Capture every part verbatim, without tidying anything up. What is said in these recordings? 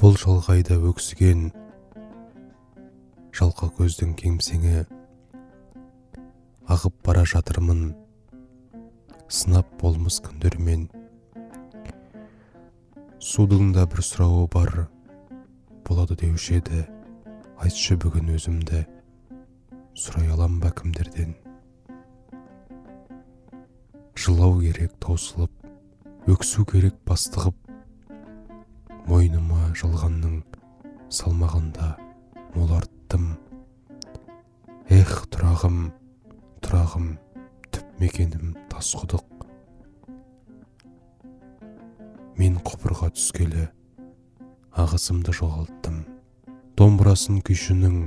Бұл шалғайда өксіген жалқа көздің кемсеңі, ағып бара жатырмын сынап болмыс күндермен. Судың да бір сұрауы бар болады деуші еді, айтшы бүгін өзімді, сұрай алам ба кімдерден. Жылау керек таусылып, өксу керек бастығып, мойныма жалғанның салмағында мол арттым. Эх, тұрағым, тұрағым, түп мекенім тас құдық. Мен құбырға түскелі ағысымды жоғалттым. Домбырасын күйшінің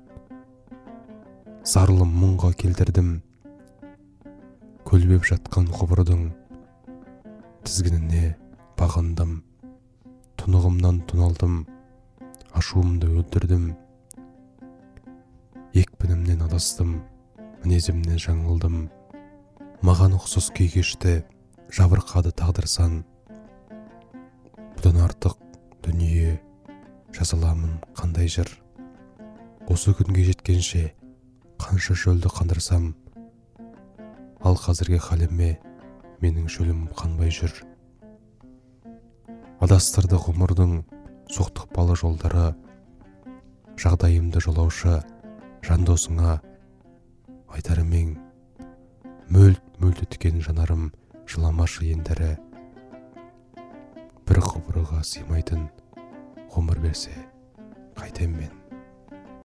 зарлы мұңға келтірдім. Көлбеп жатқан құбырдың тізгініне бағындым. Тұнығымнан тұналдым, ашуымды өлтірдім. Екпінімнен адастым, мінезімнен жаңылдым. Маған ұқсас күй кешті, жабырқады тағдырсан. Бұдан артық дүние жазаламын қандай жыр. Осы күнге жеткенше қанша шөлді қандырсам, ал қазірге халіме менің шөлім қанбай жүр. Адастырды ғұмырдың соқтықпалы жолдары, жағдайымды жолаушы жан досыңа айтарым ең. Мөлт-мөлт өткен жанарым жыламашы ендері, бір құбырға сыймайтын ғұмыр берсе қайтем мен.